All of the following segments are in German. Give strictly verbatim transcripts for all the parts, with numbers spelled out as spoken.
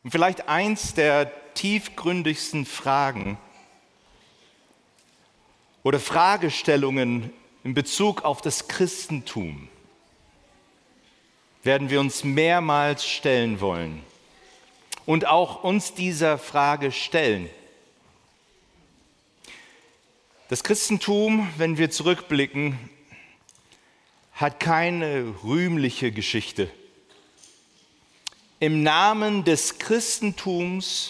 Und vielleicht eins der tiefgründigsten Fragen oder Fragestellungen in Bezug auf das Christentum werden wir uns mehrmals stellen wollen und auch uns dieser Frage stellen. Das Christentum, wenn wir zurückblicken, hat keine rühmliche Geschichte. Im Namen des Christentums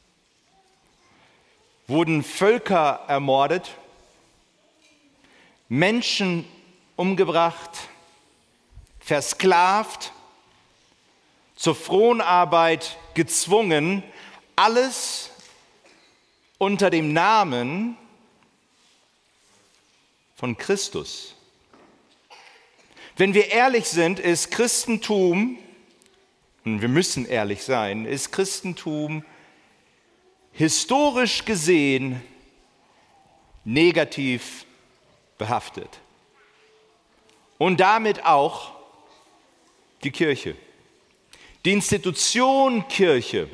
wurden Völker ermordet, Menschen umgebracht, versklavt, zur Fronarbeit gezwungen, alles unter dem Namen von Christus. Wenn wir ehrlich sind, ist Christentum, und wir müssen ehrlich sein, ist Christentum historisch gesehen negativ behaftet. Und damit auch die Kirche. Die Institution Kirche.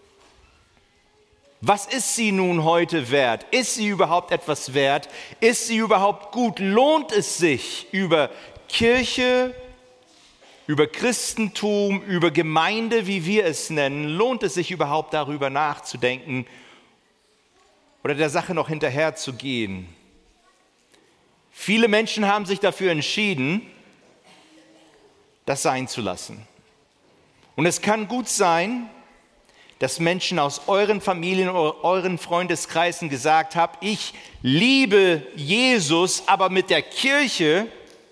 Was ist sie nun heute wert? Ist sie überhaupt etwas wert? Ist sie überhaupt gut? Lohnt es sich, über Kirche, über Christentum, über Gemeinde, wie wir es nennen, lohnt es sich überhaupt darüber nachzudenken oder der Sache noch hinterher zu gehen? Viele Menschen haben sich dafür entschieden, das sein zu lassen. Und es kann gut sein, dass Menschen aus euren Familien oder euren Freundeskreisen gesagt haben, ich liebe Jesus, aber mit der Kirche,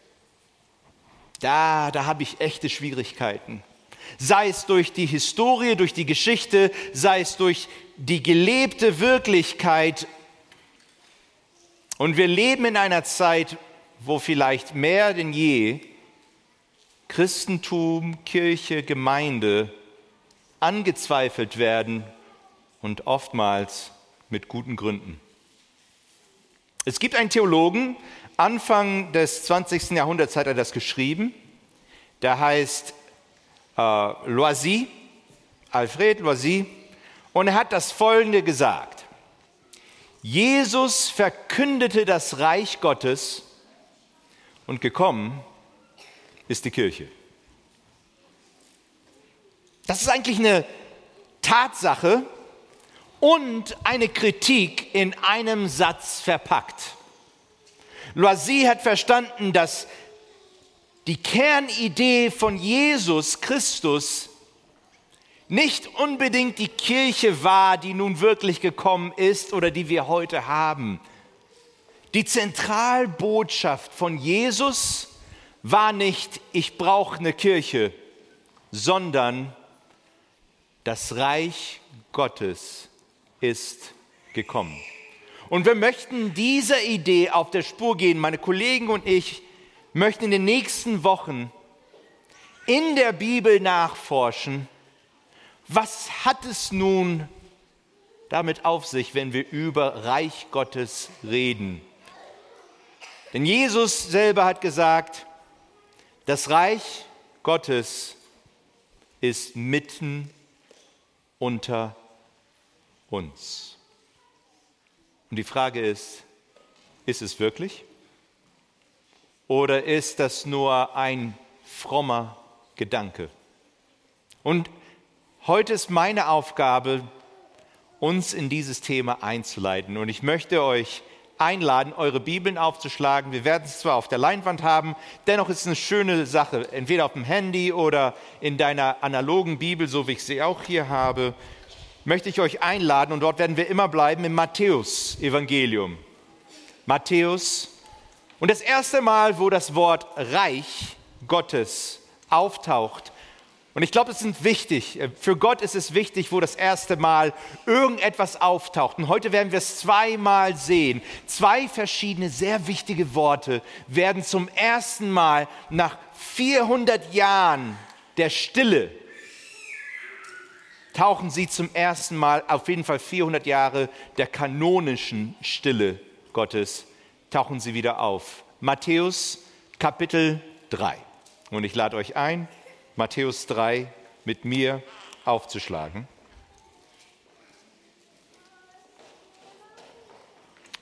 da, da habe ich echte Schwierigkeiten. Sei es durch die Historie, durch die Geschichte, sei es durch die gelebte Wirklichkeit. Und wir leben in einer Zeit, wo vielleicht mehr denn je Christentum, Kirche, Gemeinde angezweifelt werden und oftmals mit guten Gründen. Es gibt einen Theologen, Anfang des zwanzigsten Jahrhunderts hat er das geschrieben, der heißt äh, Loisy, Alfred Loisy, und er hat das Folgende gesagt: Jesus verkündete das Reich Gottes und gekommen ist die Kirche. Das ist eigentlich eine Tatsache und eine Kritik in einem Satz verpackt. Loisy hat verstanden, dass die Kernidee von Jesus Christus nicht unbedingt die Kirche war, die nun wirklich gekommen ist oder die wir heute haben. Die Zentralbotschaft von Jesus war nicht, ich brauche eine Kirche, sondern das Reich Gottes ist gekommen. Und wir möchten dieser Idee auf der Spur gehen. Meine Kollegen und ich möchten in den nächsten Wochen in der Bibel nachforschen, was hat es nun damit auf sich, wenn wir über Reich Gottes reden. Denn Jesus selber hat gesagt, das Reich Gottes ist mitten unter uns. Und die Frage ist, ist es wirklich? Oder ist das nur ein frommer Gedanke? Und heute ist meine Aufgabe, uns in dieses Thema einzuleiten. Und ich möchte euch einladen, eure Bibeln aufzuschlagen. Wir werden es zwar auf der Leinwand haben, dennoch ist es eine schöne Sache, entweder auf dem Handy oder in deiner analogen Bibel, so wie ich sie auch hier habe, möchte ich euch einladen, und dort werden wir immer bleiben, im Matthäus-Evangelium. Matthäus. Und das erste Mal, wo das Wort Reich Gottes auftaucht, und ich glaube, es ist wichtig, für Gott ist es wichtig, wo das erste Mal irgendetwas auftaucht. Und heute werden wir es zweimal sehen. Zwei verschiedene, sehr wichtige Worte werden zum ersten Mal nach vierhundert Jahren der Stille, tauchen sie zum ersten Mal, auf jeden Fall vierhundert Jahre der kanonischen Stille Gottes, tauchen sie wieder auf. Matthäus Kapitel drei. Und ich lade euch ein, Matthäus drei mit mir aufzuschlagen.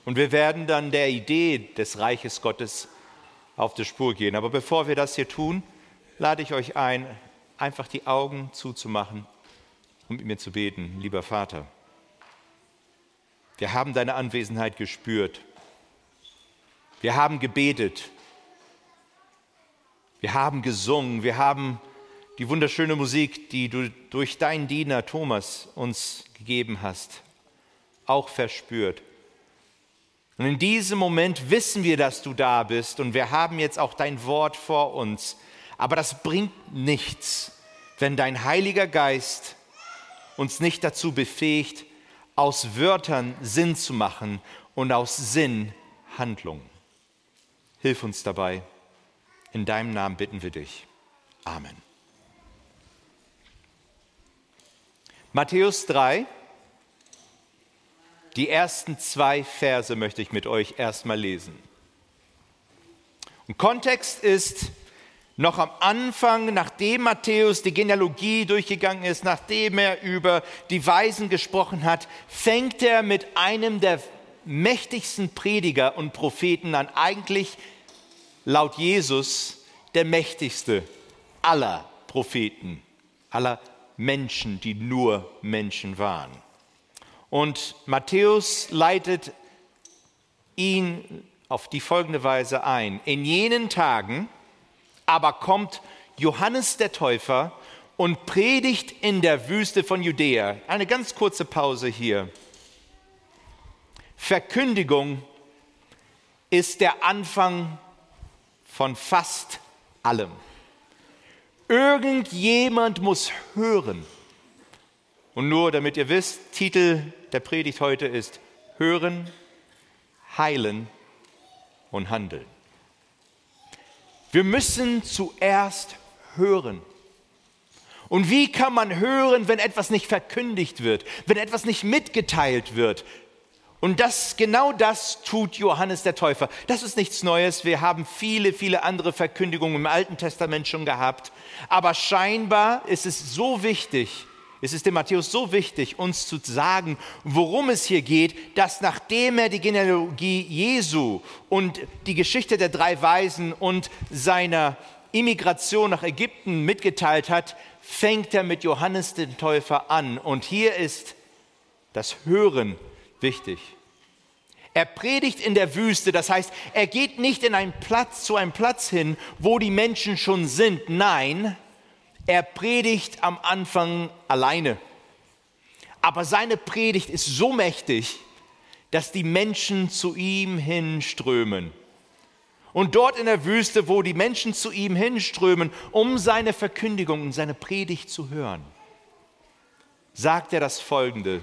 Und wir werden dann der Idee des Reiches Gottes auf die Spur gehen. Aber bevor wir das hier tun, lade ich euch ein, einfach die Augen zuzumachen und mit mir zu beten. Lieber Vater, wir haben deine Anwesenheit gespürt. Wir haben gebetet. Wir haben gesungen. Wir haben die wunderschöne Musik, die du durch deinen Diener Thomas uns gegeben hast, auch verspürt. Und in diesem Moment wissen wir, dass du da bist und wir haben jetzt auch dein Wort vor uns. Aber das bringt nichts, wenn dein Heiliger Geist uns nicht dazu befähigt, aus Wörtern Sinn zu machen und aus Sinn Handlung. Hilf uns dabei. In deinem Namen bitten wir dich. Amen. Matthäus drei, die ersten zwei Verse möchte ich mit euch erstmal lesen. Und Kontext ist noch am Anfang, nachdem Matthäus die Genealogie durchgegangen ist, nachdem er über die Weisen gesprochen hat, fängt er mit einem der mächtigsten Prediger und Propheten an, eigentlich laut Jesus der mächtigste aller Propheten, aller Menschen, die nur Menschen waren. Und Matthäus leitet ihn auf die folgende Weise ein. In jenen Tagen aber kommt Johannes der Täufer und predigt in der Wüste von Judäa. Eine ganz kurze Pause hier. Verkündigung ist der Anfang von fast allem. Irgendjemand muss hören. Und nur damit ihr wisst, Titel der Predigt heute ist Hören, Heilen und Handeln. Wir müssen zuerst hören. Und wie kann man hören, wenn etwas nicht verkündigt wird, wenn etwas nicht mitgeteilt wird? Und das, genau das tut Johannes der Täufer. Das ist nichts Neues. Wir haben viele, viele andere Verkündigungen im Alten Testament schon gehabt. Aber scheinbar ist es so wichtig, es ist dem Matthäus so wichtig, uns zu sagen, worum es hier geht, dass nachdem er die Genealogie Jesu und die Geschichte der drei Weisen und seiner Immigration nach Ägypten mitgeteilt hat, fängt er mit Johannes dem Täufer an. Und hier ist das Hören wichtig. Er predigt in der Wüste, das heißt, er geht nicht in einen Platz, zu einem Platz hin, wo die Menschen schon sind. Nein, er predigt am Anfang alleine. Aber seine Predigt ist so mächtig, dass die Menschen zu ihm hinströmen. Und dort in der Wüste, wo die Menschen zu ihm hinströmen, um seine Verkündigung und seine Predigt zu hören, sagt er das Folgende: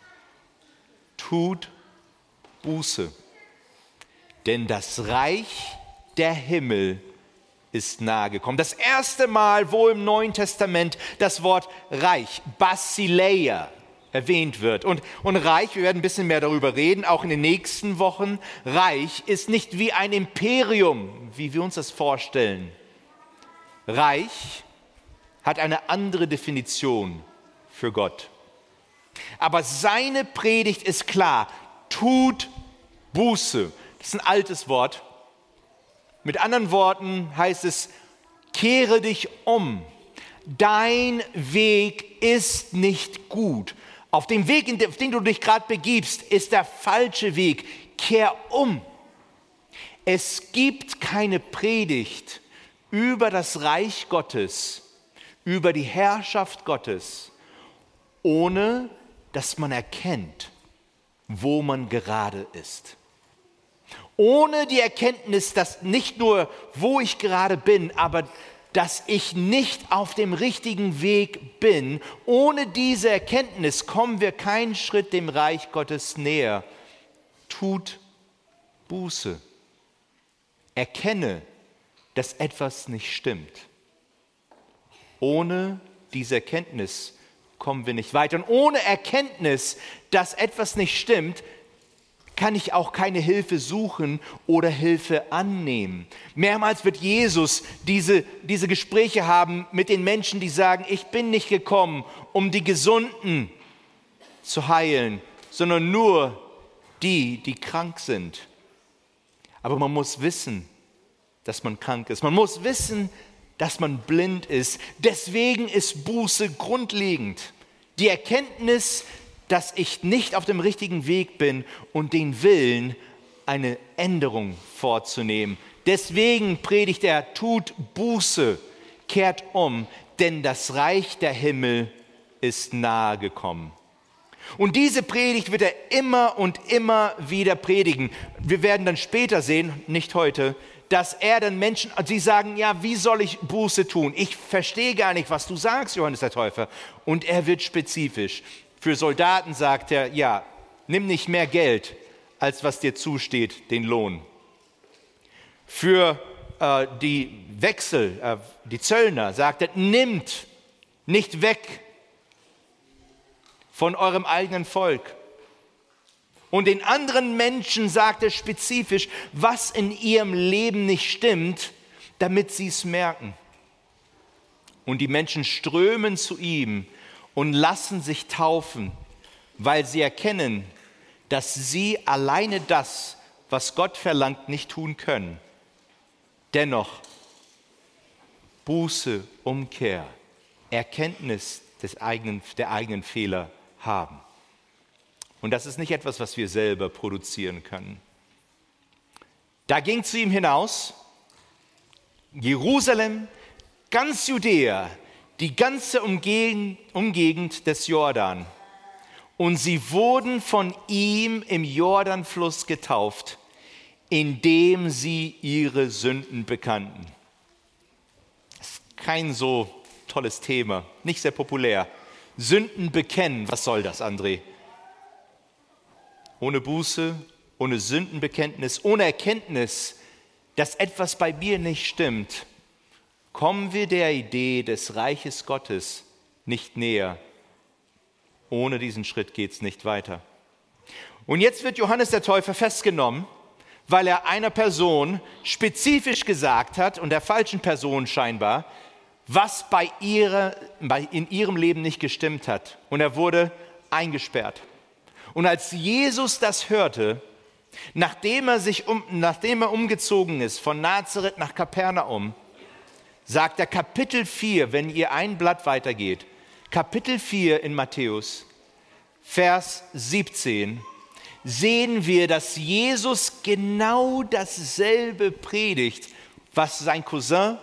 Tut Buße, denn das Reich der Himmel ist nahe gekommen. Das erste Mal, wo im Neuen Testament das Wort Reich, Basileia, erwähnt wird. Und, und Reich, wir werden ein bisschen mehr darüber reden, auch in den nächsten Wochen. Reich ist nicht wie ein Imperium, wie wir uns das vorstellen. Reich hat eine andere Definition für Gott. Aber seine Predigt ist klar: Tut Buße. Das ist ein altes Wort. Mit anderen Worten heißt es: Kehre dich um. Dein Weg ist nicht gut. Auf dem Weg, auf den du dich gerade begibst, ist der falsche Weg. Kehr um. Es gibt keine Predigt über das Reich Gottes, über die Herrschaft Gottes, ohne dass man erkennt, wo man gerade ist. Ohne die Erkenntnis, dass nicht nur, wo ich gerade bin, aber dass ich nicht auf dem richtigen Weg bin, ohne diese Erkenntnis kommen wir keinen Schritt dem Reich Gottes näher. Tut Buße. Erkenne, dass etwas nicht stimmt. Ohne diese Erkenntnis kommen wir nicht weiter. Und ohne Erkenntnis, dass etwas nicht stimmt, kann ich auch keine Hilfe suchen oder Hilfe annehmen. Mehrmals wird Jesus diese, diese Gespräche haben mit den Menschen, die sagen: Ich bin nicht gekommen, um die Gesunden zu heilen, sondern nur die, die krank sind. Aber man muss wissen, dass man krank ist. Man muss wissen, dass man blind ist. Deswegen ist Buße grundlegend. Die Erkenntnis, dass ich nicht auf dem richtigen Weg bin und den Willen, eine Änderung vorzunehmen. Deswegen predigt er, tut Buße, kehrt um, denn das Reich der Himmel ist nahe gekommen. Und diese Predigt wird er immer und immer wieder predigen. Wir werden dann später sehen, nicht heute, dass er dann Menschen, die sagen, ja, wie soll ich Buße tun? Ich verstehe gar nicht, was du sagst, Johannes der Täufer. Und er wird spezifisch. Für Soldaten sagt er, ja, nimm nicht mehr Geld, als was dir zusteht, den Lohn. Für äh, die Wechsel, äh, die Zöllner sagt er, nimmt nicht weg von eurem eigenen Volk. Und den anderen Menschen sagt er spezifisch, was in ihrem Leben nicht stimmt, damit sie es merken. Und die Menschen strömen zu ihm und lassen sich taufen, weil sie erkennen, dass sie alleine das, was Gott verlangt, nicht tun können. Dennoch Buße, Umkehr, Erkenntnis des eigenen, der eigenen Fehler haben. Und das ist nicht etwas, was wir selber produzieren können. Da ging zu ihm hinaus, Jerusalem, ganz Judäa, die ganze Umgegend, Umgegend des Jordan. Und sie wurden von ihm im Jordanfluss getauft, indem sie ihre Sünden bekannten. Das ist kein so tolles Thema, nicht sehr populär. Sünden bekennen, was soll das, André? Ohne Buße, ohne Sündenbekenntnis, ohne Erkenntnis, dass etwas bei mir nicht stimmt, kommen wir der Idee des Reiches Gottes nicht näher. Ohne diesen Schritt geht es nicht weiter. Und jetzt wird Johannes der Täufer festgenommen, weil er einer Person spezifisch gesagt hat, und der falschen Person scheinbar, was bei ihrer, bei, in ihrem Leben nicht gestimmt hat. Und er wurde eingesperrt. Und als Jesus das hörte, nachdem er, sich um, nachdem er umgezogen ist von Nazareth nach Kapernaum, sagt er Kapitel vier, wenn ihr ein Blatt weitergeht, Kapitel vier in Matthäus, Vers siebzehn, sehen wir, dass Jesus genau dasselbe predigt, was sein Cousin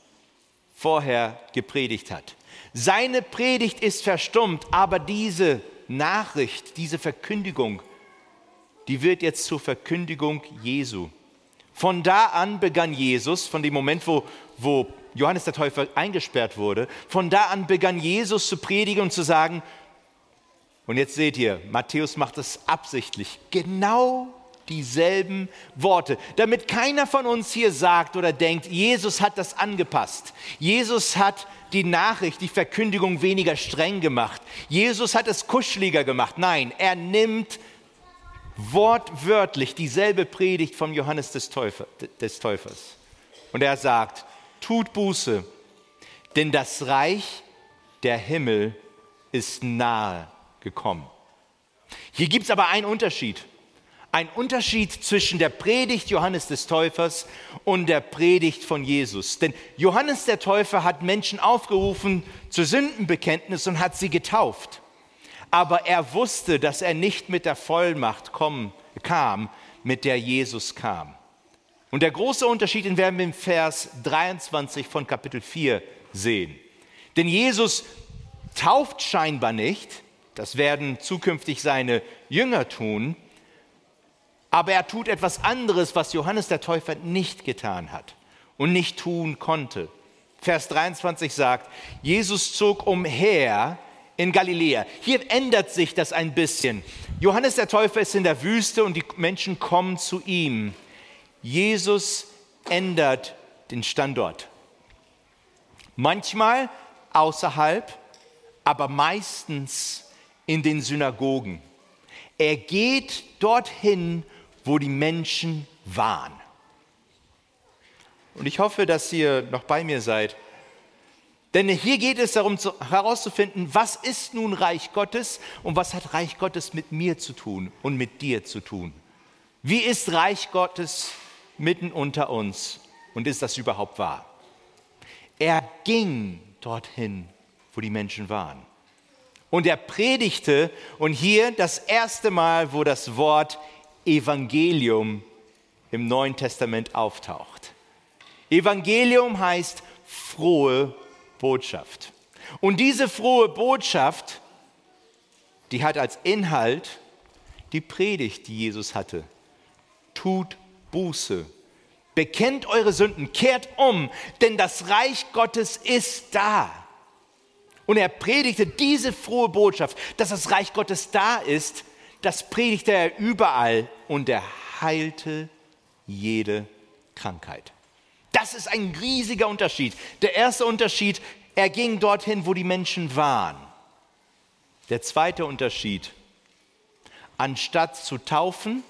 vorher gepredigt hat. Seine Predigt ist verstummt, aber diese Nachricht, diese Verkündigung, die wird jetzt zur Verkündigung Jesu. Von da an begann Jesus, von dem Moment, wo, wo Johannes der Täufer eingesperrt wurde, von da an begann Jesus zu predigen und zu sagen, und jetzt seht ihr, Matthäus macht es absichtlich, genau dieselben Worte, damit keiner von uns hier sagt oder denkt, Jesus hat das angepasst. Jesus hat die Nachricht, die Verkündigung weniger streng gemacht. Jesus hat es kuscheliger gemacht. Nein, er nimmt wortwörtlich dieselbe Predigt von Johannes des, Täufer, des Täufers. Und er sagt, tut Buße, denn das Reich der Himmel ist nahe gekommen. Hier gibt es aber einen Unterschied. Ein Unterschied zwischen der Predigt Johannes des Täufers und der Predigt von Jesus. Denn Johannes der Täufer hat Menschen aufgerufen zur Sündenbekenntnis und hat sie getauft. Aber er wusste, dass er nicht mit der Vollmacht kommen, kam, mit der Jesus kam. Und der große Unterschied, den werden wir im Vers dreiundzwanzig von Kapitel vier sehen. Denn Jesus tauft scheinbar nicht, das werden zukünftig seine Jünger tun, aber er tut etwas anderes, was Johannes der Täufer nicht getan hat und nicht tun konnte. Vers dreiundzwanzig sagt, Jesus zog umher in Galiläa. Hier ändert sich das ein bisschen. Johannes der Täufer ist in der Wüste und die Menschen kommen zu ihm. Jesus ändert den Standort. Manchmal außerhalb, aber meistens in den Synagogen. Er geht dorthin, wo die Menschen waren. Und ich hoffe, dass ihr noch bei mir seid. Denn hier geht es darum zu, herauszufinden, was ist nun Reich Gottes und was hat Reich Gottes mit mir zu tun und mit dir zu tun. Wie ist Reich Gottes mitten unter uns und ist das überhaupt wahr? Er ging dorthin, wo die Menschen waren. Und er predigte, und hier das erste Mal, wo das Wort Evangelium im Neuen Testament auftaucht. Evangelium heißt frohe Botschaft. Und diese frohe Botschaft, die hat als Inhalt die Predigt, die Jesus hatte. Tut Buße, bekennt eure Sünden, kehrt um, denn das Reich Gottes ist da. Und er predigte diese frohe Botschaft, dass das Reich Gottes da ist, das predigte er überall und er heilte jede Krankheit. Das ist ein riesiger Unterschied. Der erste Unterschied, er ging dorthin, wo die Menschen waren. Der zweite Unterschied, anstatt zu taufen,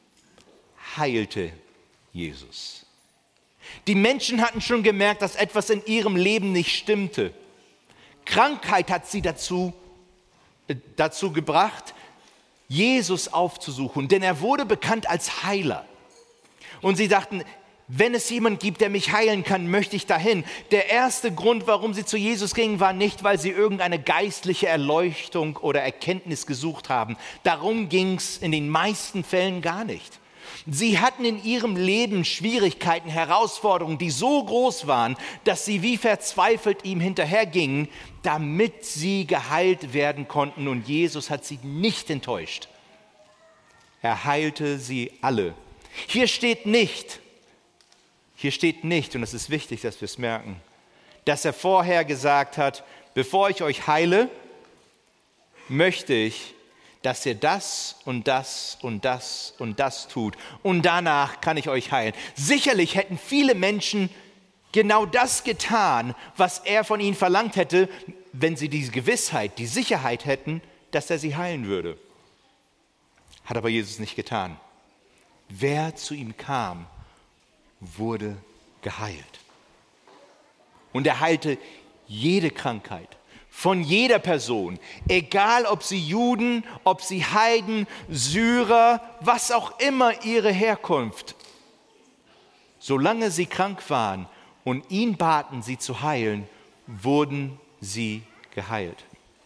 heilte Jesus. Die Menschen hatten schon gemerkt, dass etwas in ihrem Leben nicht stimmte. Krankheit hat sie dazu, äh, dazu gebracht, Jesus aufzusuchen, denn er wurde bekannt als Heiler. Und sie dachten, wenn es jemand gibt, der mich heilen kann, möchte ich dahin. Der erste Grund, warum sie zu Jesus gingen, war nicht, weil sie irgendeine geistliche Erleuchtung oder Erkenntnis gesucht haben. Darum ging es in den meisten Fällen gar nicht. Sie hatten in ihrem Leben Schwierigkeiten, Herausforderungen, die so groß waren, dass sie wie verzweifelt ihm hinterhergingen, damit sie geheilt werden konnten. Und Jesus hat sie nicht enttäuscht. Er heilte sie alle. Hier steht nicht, hier steht nicht, und es ist wichtig, dass wir es merken, dass er vorher gesagt hat, bevor ich euch heile, möchte ich, dass ihr das und das und das und das tut. Und danach kann ich euch heilen. Sicherlich hätten viele Menschen genau das getan, was er von ihnen verlangt hätte, wenn sie diese Gewissheit, die Sicherheit hätten, dass er sie heilen würde. Hat aber Jesus nicht getan. Wer zu ihm kam, wurde geheilt. Und er heilte jede Krankheit. Von jeder Person, egal ob sie Juden, ob sie Heiden, Syrer, was auch immer ihre Herkunft. Solange sie krank waren und ihn baten, sie zu heilen, wurden sie geheilt.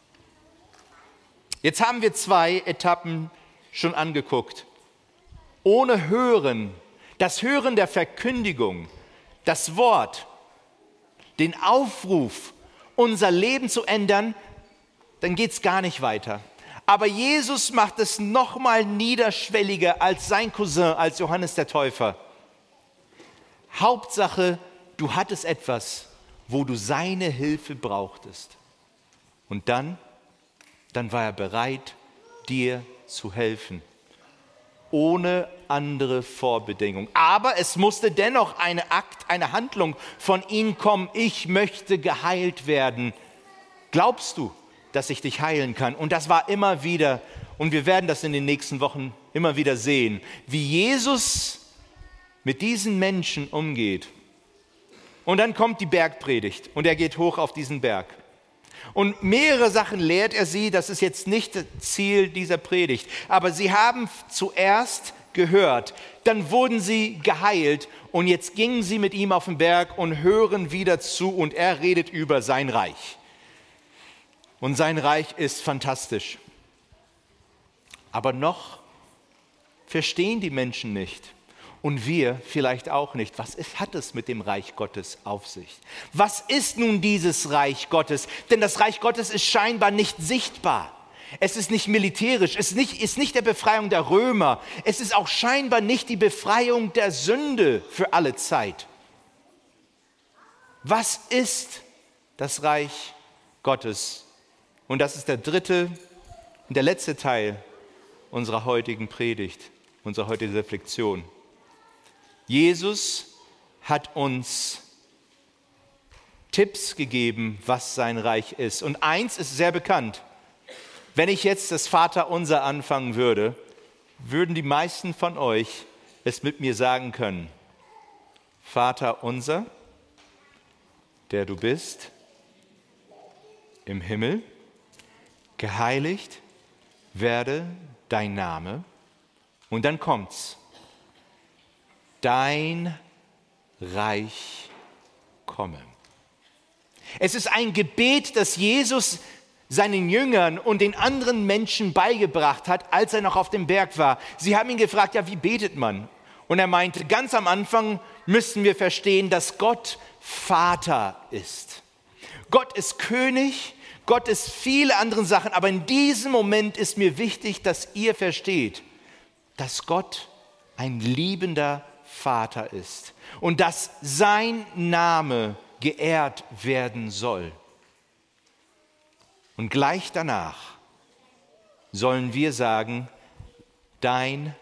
Jetzt haben wir zwei Etappen schon angeguckt. Ohne Hören, das Hören der Verkündigung, das Wort, den Aufruf, unser Leben zu ändern, dann geht es gar nicht weiter. Aber Jesus macht es noch mal niederschwelliger als sein Cousin, als Johannes der Täufer. Hauptsache, du hattest etwas, wo du seine Hilfe brauchtest. Und dann, dann war er bereit, dir zu helfen. Ohne andere Vorbedingung. Aber es musste dennoch eine Akt, eine Handlung von ihm kommen. Ich möchte geheilt werden. Glaubst du, dass ich dich heilen kann? Und das war immer wieder, und wir werden das in den nächsten Wochen immer wieder sehen, wie Jesus mit diesen Menschen umgeht. Und dann kommt die Bergpredigt und er geht hoch auf diesen Berg. Und mehrere Sachen lehrt er sie, das ist jetzt nicht das Ziel dieser Predigt. Aber sie haben zuerst gehört, dann wurden sie geheilt und jetzt gingen sie mit ihm auf den Berg und hören wieder zu und er redet über sein Reich. Und sein Reich ist fantastisch. Aber noch verstehen die Menschen nicht. Und wir vielleicht auch nicht. Was ist, hat es mit dem Reich Gottes auf sich? Was ist nun dieses Reich Gottes? Denn das Reich Gottes ist scheinbar nicht sichtbar. Es ist nicht militärisch. Es ist nicht, ist nicht der Befreiung der Römer. Es ist auch scheinbar nicht die Befreiung der Sünde für alle Zeit. Was ist das Reich Gottes? Und das ist der dritte und der letzte Teil unserer heutigen Predigt, unserer heutigen Reflexion. Jesus hat uns Tipps gegeben, was sein Reich ist. Und eins ist sehr bekannt. Wenn ich jetzt das Vaterunser anfangen würde, würden die meisten von euch es mit mir sagen können. Vater unser, der du bist im Himmel, geheiligt werde dein Name. Und dann kommt's. Dein Reich komme. Es ist ein Gebet, das Jesus seinen Jüngern und den anderen Menschen beigebracht hat, als er noch auf dem Berg war. Sie haben ihn gefragt, ja, wie betet man? Und er meinte, ganz am Anfang müssen wir verstehen, dass Gott Vater ist. Gott ist König, Gott ist viele andere Sachen, aber in diesem Moment ist mir wichtig, dass ihr versteht, dass Gott ein liebender Vater ist und dass sein Name geehrt werden soll. Und gleich danach sollen wir sagen, dein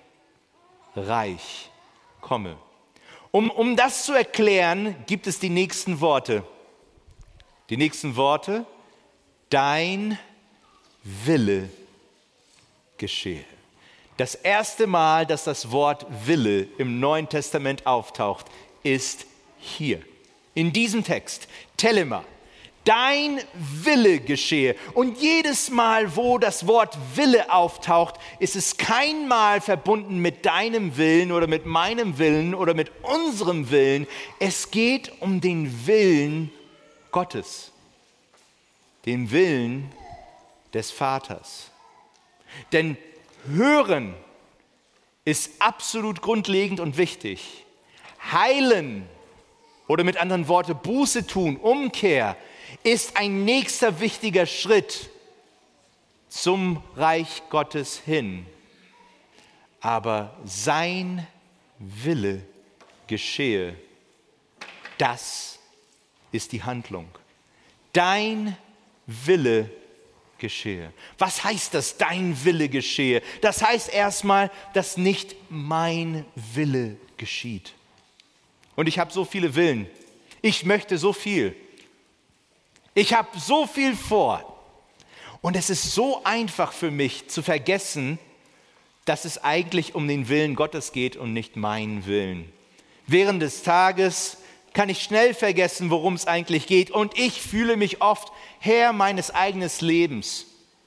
Reich komme. Um, um das zu erklären, gibt es die nächsten Worte. Die nächsten Worte, dein Wille geschehe. Das erste Mal, dass das Wort Wille im Neuen Testament auftaucht, ist hier, in diesem Text, Telema. Dein Wille geschehe. Und jedes Mal, wo das Wort Wille auftaucht, ist es kein Mal verbunden mit deinem Willen oder mit meinem Willen oder mit unserem Willen. Es geht um den Willen Gottes, den Willen des Vaters. Denn hören ist absolut grundlegend und wichtig. Heilen oder mit anderen Worten Buße tun, Umkehr, ist ein nächster wichtiger Schritt zum Reich Gottes hin. Aber sein Wille geschehe, das ist die Handlung. Dein Wille geschehe. Was heißt das, dein Wille geschehe? Das heißt erstmal, dass nicht mein Wille geschieht. Und ich habe so viele Willen. Ich möchte so viel. Ich habe so viel vor. Und es ist so einfach für mich zu vergessen, dass es eigentlich um den Willen Gottes geht und nicht meinen Willen. Während des Tages kann ich schnell vergessen, worum es eigentlich geht. Und ich fühle mich oft Herr meines eigenen Lebens.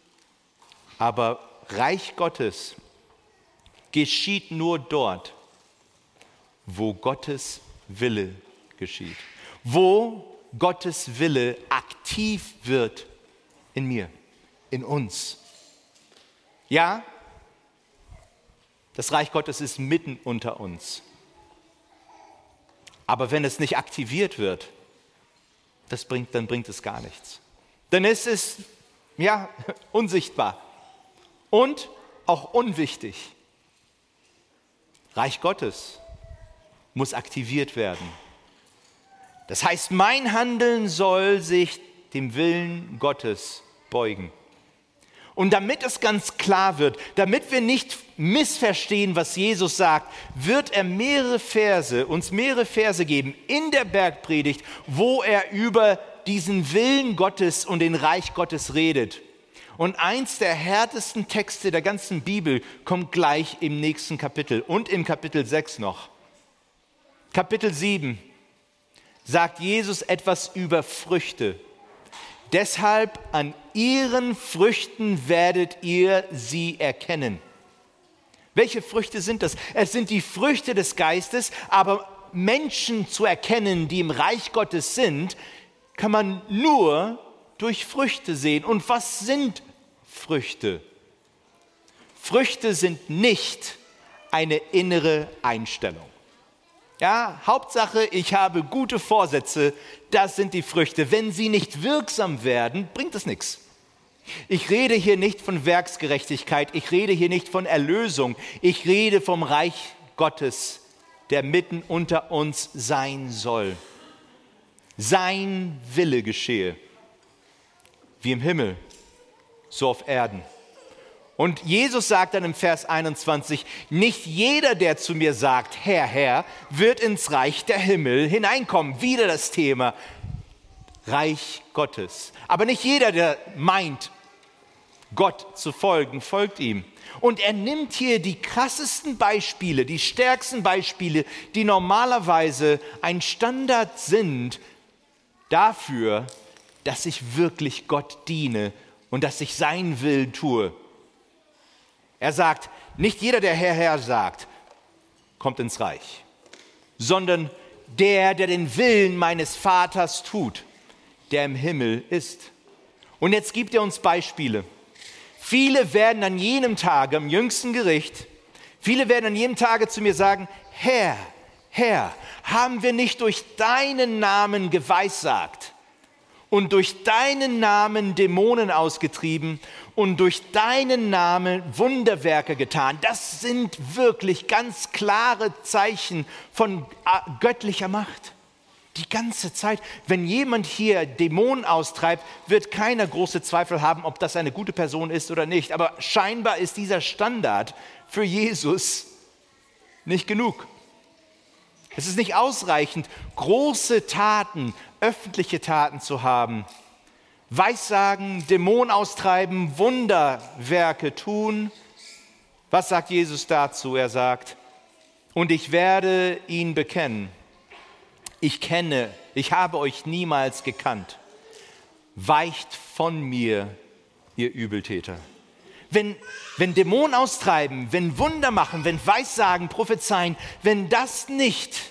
Aber Reich Gottes geschieht nur dort, wo Gottes Wille geschieht. Wo Gottes Wille aktiv wird in mir, in uns. Ja, das Reich Gottes ist mitten unter uns. Aber wenn es nicht aktiviert wird, das bringt, dann bringt es gar nichts. Dann ist es ja, unsichtbar und auch unwichtig. Reich Gottes muss aktiviert werden. Das heißt, mein Handeln soll sich dem Willen Gottes beugen. Und damit es ganz klar wird, damit wir nicht missverstehen, was Jesus sagt, wird er mehrere Verse, uns mehrere Verse geben in der Bergpredigt, wo er über diesen Willen Gottes und den Reich Gottes redet. Und eins der härtesten Texte der ganzen Bibel kommt gleich im nächsten Kapitel und im Kapitel sechs noch. Kapitel sieben sagt Jesus etwas über Früchte. Deshalb an ihren Früchten werdet ihr sie erkennen. Welche Früchte sind das? Es sind die Früchte des Geistes, aber Menschen zu erkennen, die im Reich Gottes sind, kann man nur durch Früchte sehen. Und was sind Früchte? Früchte sind nicht eine innere Einstellung. Ja, Hauptsache, ich habe gute Vorsätze, das sind die Früchte. Wenn sie nicht wirksam werden, bringt es nichts. Ich rede hier nicht von Werksgerechtigkeit, ich rede hier nicht von Erlösung, ich rede vom Reich Gottes, der mitten unter uns sein soll. Sein Wille geschehe, wie im Himmel, so auf Erden. Und Jesus sagt dann im Vers einundzwanzig, nicht jeder, der zu mir sagt, Herr, Herr, wird ins Reich der Himmel hineinkommen. Wieder das Thema Reich Gottes. Aber nicht jeder, der meint, Gott zu folgen, folgt ihm. Und er nimmt hier die krassesten Beispiele, die stärksten Beispiele, die normalerweise ein Standard sind dafür, dass ich wirklich Gott diene und dass ich sein Willen tue. Er sagt, nicht jeder, der Herr, Herr sagt, kommt ins Reich, sondern der, der den Willen meines Vaters tut, der im Himmel ist. Und jetzt gibt er uns Beispiele. Viele werden an jenem Tage, am jüngsten Gericht, viele werden an jenem Tage zu mir sagen, Herr, Herr, haben wir nicht durch deinen Namen geweissagt und durch deinen Namen Dämonen ausgetrieben und durch deinen Namen Wunderwerke getan? Das sind wirklich ganz klare Zeichen von göttlicher Macht. Die ganze Zeit, wenn jemand hier Dämonen austreibt, wird keiner große Zweifel haben, ob das eine gute Person ist oder nicht. Aber scheinbar ist dieser Standard für Jesus nicht genug. Es ist nicht ausreichend, große Taten, öffentliche Taten zu haben. Weissagen, Dämonen austreiben, Wunderwerke tun. Was sagt Jesus dazu? Er sagt, und ich werde ihn bekennen. Ich kenne, ich habe euch niemals gekannt. Weicht von mir, ihr Übeltäter. Wenn, wenn Dämonen austreiben, wenn Wunder machen, wenn Weissagen, prophezeien, wenn das nicht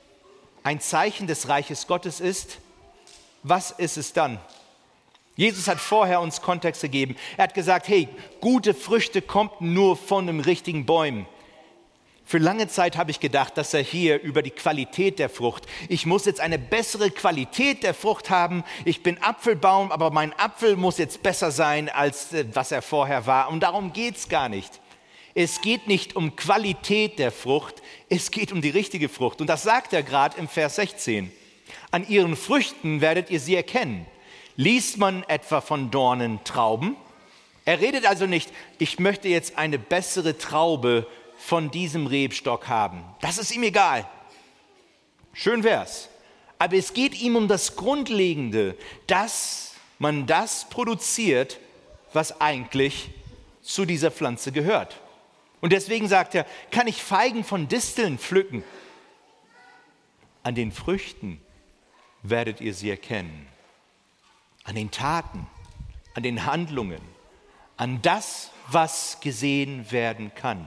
ein Zeichen des Reiches Gottes ist, was ist es dann? Jesus hat vorher uns Kontext gegeben. Er hat gesagt, hey, gute Früchte kommen nur von den richtigen Bäumen. Für lange Zeit habe ich gedacht, dass er hier über die Qualität der Frucht, ich muss jetzt eine bessere Qualität der Frucht haben, ich bin Apfelbaum, aber mein Apfel muss jetzt besser sein, als was er vorher war. Und darum geht es gar nicht. Es geht nicht um Qualität der Frucht, es geht um die richtige Frucht. Und das sagt er gerade im Vers sechzehn. An ihren Früchten werdet ihr sie erkennen. Liest man etwa von Dornen Trauben? Er redet also nicht, ich möchte jetzt eine bessere Traube von diesem Rebstock haben. Das ist ihm egal. Schön wär's. Aber es geht ihm um das Grundlegende, dass man das produziert, was eigentlich zu dieser Pflanze gehört. Und deswegen sagt er, kann ich Feigen von Disteln pflücken? An den Früchten werdet ihr sie erkennen. An den Taten, an den Handlungen, an das, was gesehen werden kann.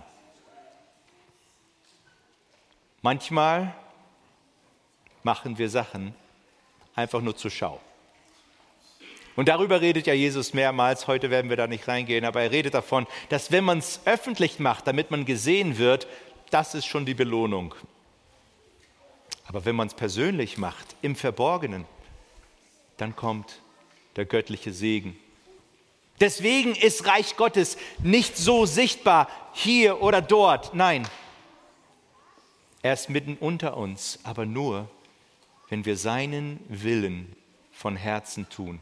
Manchmal machen wir Sachen einfach nur zur Schau. Und darüber redet ja Jesus mehrmals, heute werden wir da nicht reingehen, aber er redet davon, dass wenn man es öffentlich macht, damit man gesehen wird, das ist schon die Belohnung. Aber wenn man es persönlich macht, im Verborgenen, dann kommt der göttliche Segen. Deswegen ist Reich Gottes nicht so sichtbar hier oder dort, nein. Er ist mitten unter uns, aber nur, wenn wir seinen Willen von Herzen tun.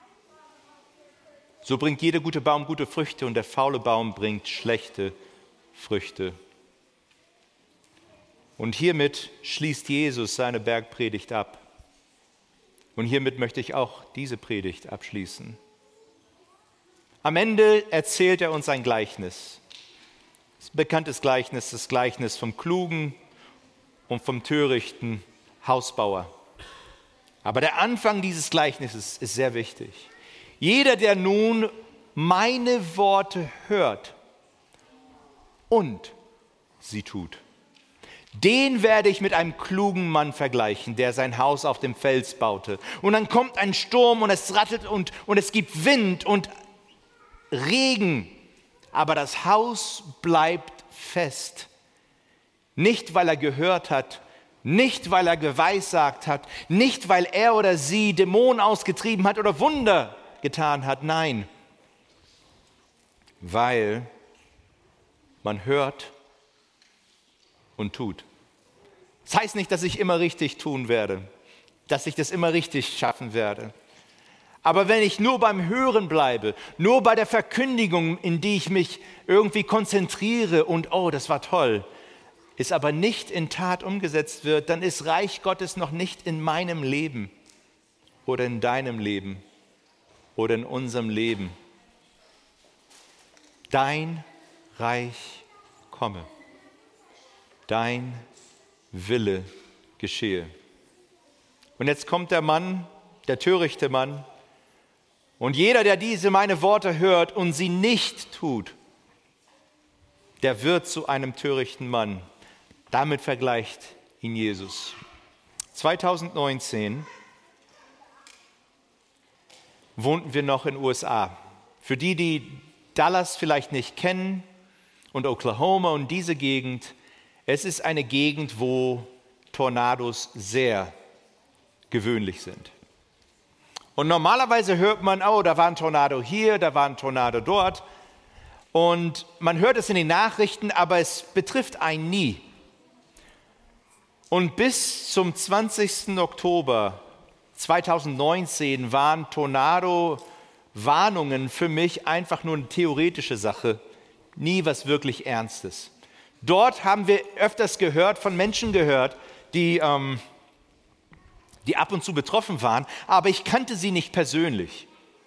So bringt jeder gute Baum gute Früchte und der faule Baum bringt schlechte Früchte. Und hiermit schließt Jesus seine Bergpredigt ab. Und hiermit möchte ich auch diese Predigt abschließen. Am Ende erzählt er uns ein Gleichnis. Das ist ein bekanntes Gleichnis, das Gleichnis vom klugen und vom törichten Hausbauer. Aber der Anfang dieses Gleichnisses ist sehr wichtig. Jeder, der nun meine Worte hört und sie tut, den werde ich mit einem klugen Mann vergleichen, der sein Haus auf dem Fels baute. Und dann kommt ein Sturm und es rattelt und, und es gibt Wind und Regen. Aber das Haus bleibt fest. Nicht, weil er gehört hat, nicht, weil er geweissagt hat, nicht, weil er oder sie Dämonen ausgetrieben hat oder Wunder getan hat. Nein, weil man hört und tut. Das heißt nicht, dass ich immer richtig tun werde, dass ich das immer richtig schaffen werde. Aber wenn ich nur beim Hören bleibe, nur bei der Verkündigung, in die ich mich irgendwie konzentriere und oh, das war toll, es aber nicht in Tat umgesetzt wird, dann ist Reich Gottes noch nicht in meinem Leben oder in deinem Leben oder in unserem Leben. Dein Reich komme, dein Wille geschehe. Und jetzt kommt der Mann, der törichte Mann, Und jeder, der diese meine Worte hört und sie nicht tut, der wird zu einem törichten Mann. Damit vergleicht ihn Jesus. zweitausendneunzehn wohnten wir noch in den U S A. Für die, die Dallas vielleicht nicht kennen und Oklahoma und diese Gegend, es ist eine Gegend, wo Tornados sehr gewöhnlich sind. Und normalerweise hört man, oh, da war ein Tornado hier, da war ein Tornado dort. Und man hört es in den Nachrichten, aber es betrifft einen nie. Und bis zum zwanzigsten Oktober zweitausendneunzehn waren Tornado-Warnungen für mich einfach nur eine theoretische Sache, nie was wirklich Ernstes. Dort haben wir öfters gehört, von Menschen gehört, die, ähm, die ab und zu betroffen waren, aber ich kannte sie nicht persönlich.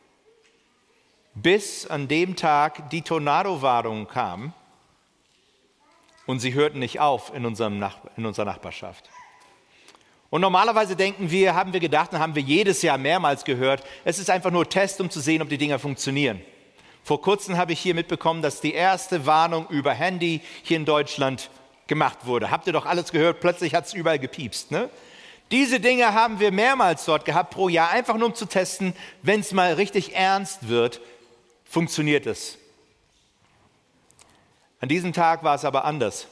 Bis an dem Tag die Tornado-Warnung kam und sie hörten nicht auf in, unserem Nach- in unserer Nachbarschaft. Und normalerweise denken wir, haben wir gedacht und haben wir jedes Jahr mehrmals gehört, es ist einfach nur Test, um zu sehen, ob die Dinger funktionieren. Vor kurzem habe ich hier mitbekommen, dass die erste Warnung über Handy hier in Deutschland gemacht wurde. Habt ihr doch alles gehört, plötzlich hat es überall gepiepst. Ne? Diese Dinge haben wir mehrmals dort gehabt pro Jahr, einfach nur um zu testen, wenn es mal richtig ernst wird, funktioniert es. An diesem Tag war es aber anders,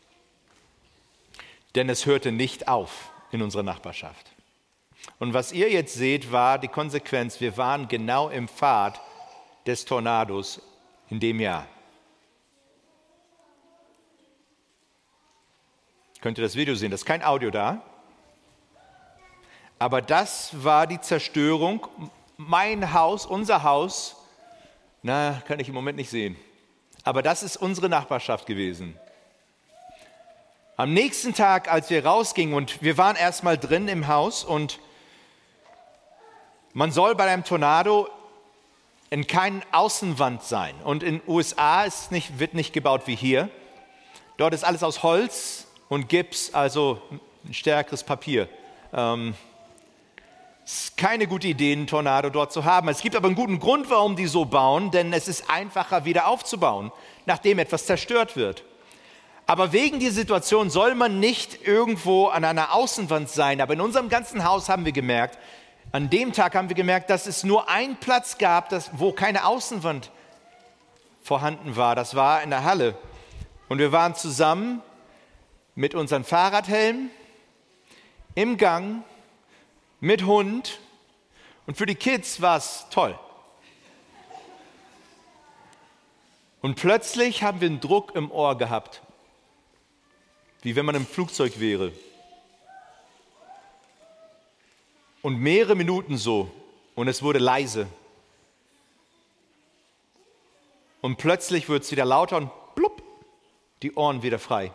denn es hörte nicht auf in unserer Nachbarschaft. Und was ihr jetzt seht, war die Konsequenz, wir waren genau im Pfad des Tornados in dem Jahr. Könnt ihr das Video sehen? Das ist kein Audio da. Aber das war die Zerstörung. Mein Haus, unser Haus, na, kann ich im Moment nicht sehen. Aber das ist unsere Nachbarschaft gewesen. Am nächsten Tag, als wir rausgingen und wir waren erstmal drin im Haus und man soll bei einem Tornado in keiner Außenwand sein. Und in den U S A ist nicht, wird nicht gebaut wie hier. Dort ist alles aus Holz und Gips, also ein stärkeres Papier. Ähm, es ist keine gute Idee, einen Tornado dort zu haben. Es gibt aber einen guten Grund, warum die so bauen, denn es ist einfacher, wieder aufzubauen, nachdem etwas zerstört wird. Aber wegen dieser Situation soll man nicht irgendwo an einer Außenwand sein. Aber in unserem ganzen Haus haben wir gemerkt, an dem Tag haben wir gemerkt, dass es nur einen Platz gab, das, wo keine Außenwand vorhanden war. Das war in der Halle. Und wir waren zusammen mit unseren Fahrradhelmen im Gang, mit Hund. Und für die Kids war es toll. Und plötzlich haben wir einen Druck im Ohr gehabt, wie wenn man im Flugzeug wäre. Und mehrere Minuten so, und es wurde leise. Und plötzlich wird es wieder lauter und blub, die Ohren wieder frei.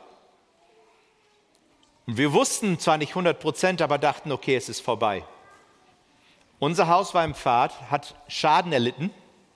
Und wir wussten zwar nicht hundert Prozent, aber dachten, okay, es ist vorbei. Unser Haus war im Pfad, hat Schaden erlitten,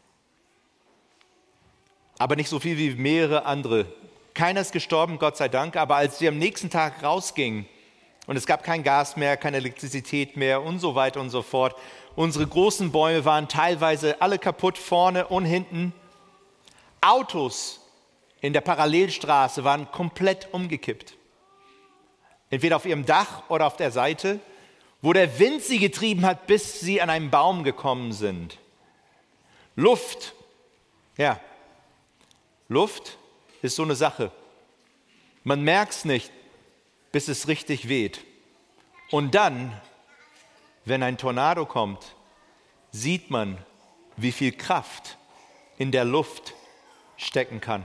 aber nicht so viel wie mehrere andere. Keiner ist gestorben, Gott sei Dank, aber als wir am nächsten Tag rausgingen, und es gab kein Gas mehr, keine Elektrizität mehr und so weiter und so fort. Unsere großen Bäume waren teilweise alle kaputt, vorne und hinten. Autos in der Parallelstraße waren komplett umgekippt. Entweder auf ihrem Dach oder auf der Seite, wo der Wind sie getrieben hat, bis sie an einen Baum gekommen sind. Luft, ja, Luft ist so eine Sache. Man merkt es nicht, bis es richtig weht. Und dann, wenn ein Tornado kommt, sieht man, wie viel Kraft in der Luft stecken kann.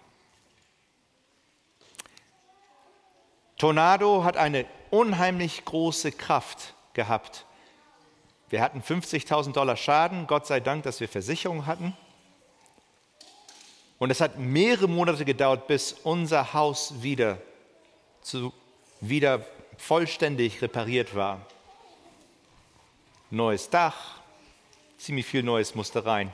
Tornado hat eine unheimlich große Kraft gehabt. Wir hatten fünfzigtausend Dollar Schaden, Gott sei Dank, dass wir Versicherung hatten. Und es hat mehrere Monate gedauert, bis unser Haus wieder zu wieder vollständig repariert war. Neues Dach, ziemlich viel Neues musste rein.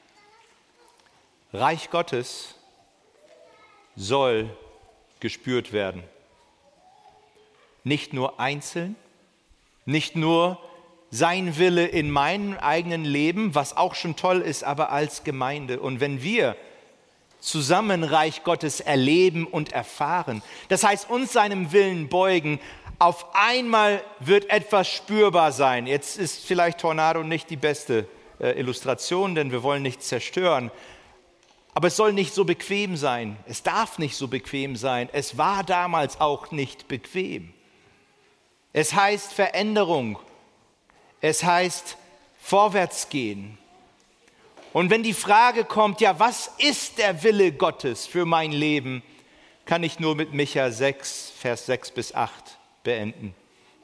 Reich Gottes soll gespürt werden. Nicht nur einzeln, nicht nur sein Wille in meinem eigenen Leben, was auch schon toll ist, aber als Gemeinde. Und wenn wir zusammen Reich Gottes erleben und erfahren, das heißt uns seinem Willen beugen, auf einmal wird etwas spürbar sein. Jetzt ist vielleicht Tornado nicht die beste äh, Illustration, denn wir wollen nichts zerstören. Aber es soll nicht so bequem sein. Es darf nicht so bequem sein. Es war damals auch nicht bequem. Es heißt Veränderung. Es heißt Vorwärtsgehen. Und wenn die Frage kommt, ja, was ist der Wille Gottes für mein Leben, kann ich nur mit Micha sechs, Vers sechs bis acht beenden.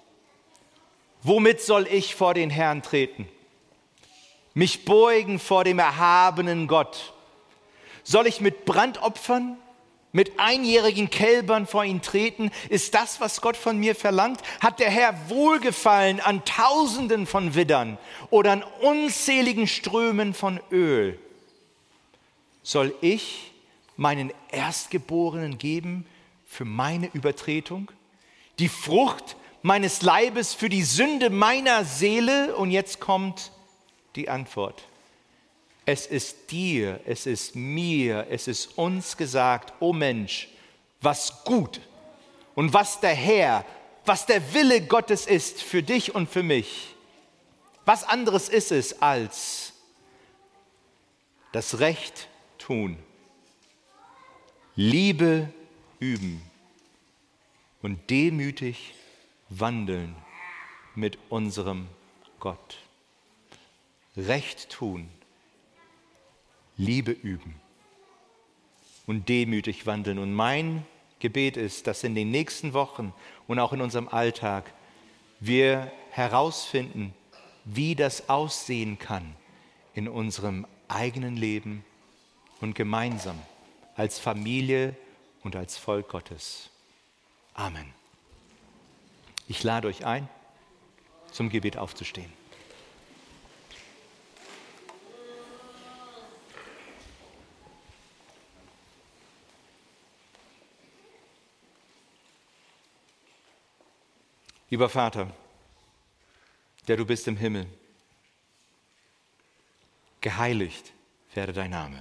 Womit soll ich vor den Herrn treten? Mich beugen vor dem erhabenen Gott. Soll ich mit Brandopfern, mit einjährigen Kälbern vor ihn treten? Ist das, was Gott von mir verlangt? Hat der Herr Wohlgefallen an Tausenden von Widdern oder an unzähligen Strömen von Öl? Soll ich meinen Erstgeborenen geben für meine Übertretung? Die Frucht meines Leibes für die Sünde meiner Seele? Und jetzt kommt die Antwort. Es ist dir, es ist mir, es ist uns gesagt, o Mensch, was gut und was der Herr, was der Wille Gottes ist für dich und für mich. Was anderes ist es als das Recht tun, Liebe üben und demütig wandeln mit unserem Gott. Recht tun, Liebe üben und demütig wandeln. Und mein Gebet ist, dass in den nächsten Wochen und auch in unserem Alltag wir herausfinden, wie das aussehen kann in unserem eigenen Leben und gemeinsam als Familie und als Volk Gottes. Amen. Ich lade euch ein, zum Gebet aufzustehen. Lieber Vater, der du bist im Himmel, geheiligt werde dein Name.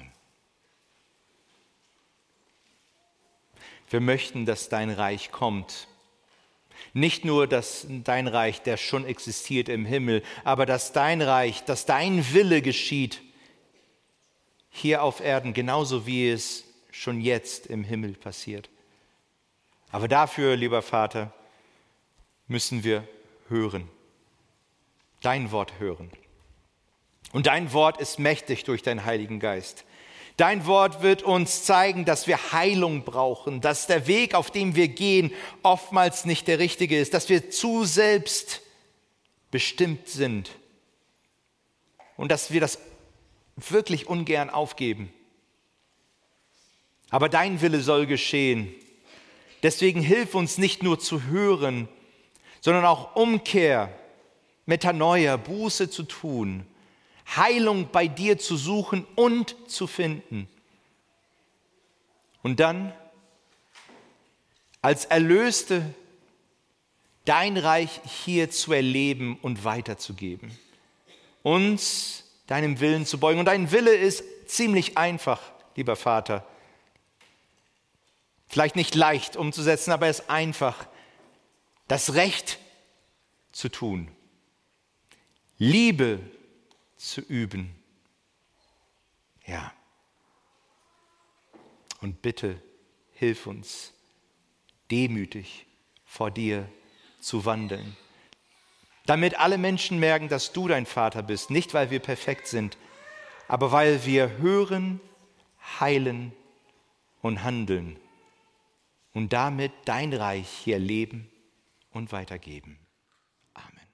Wir möchten, dass dein Reich kommt. Nicht nur, dass dein Reich, der schon existiert im Himmel, aber dass dein Reich, dass dein Wille geschieht hier auf Erden, genauso wie es schon jetzt im Himmel passiert. Aber dafür, lieber Vater, müssen wir hören, dein Wort hören. Und dein Wort ist mächtig durch deinen Heiligen Geist. Dein Wort wird uns zeigen, dass wir Heilung brauchen, dass der Weg, auf dem wir gehen, oftmals nicht der richtige ist, dass wir zu selbst bestimmt sind und dass wir das wirklich ungern aufgeben. Aber dein Wille soll geschehen. Deswegen hilf uns nicht nur zu hören, sondern auch Umkehr, Metanoia, Buße zu tun, Heilung bei dir zu suchen und zu finden. Und dann als Erlöste dein Reich hier zu erleben und weiterzugeben. Uns deinem Willen zu beugen. Und dein Wille ist ziemlich einfach, lieber Vater. Vielleicht nicht leicht umzusetzen, aber er ist einfach. Das Recht zu tun, Liebe zu üben. Ja. Und bitte hilf uns, demütig vor dir zu wandeln, damit alle Menschen merken, dass du dein Vater bist, nicht weil wir perfekt sind, aber weil wir hören, heilen und handeln und damit dein Reich hier leben und weitergeben. Amen.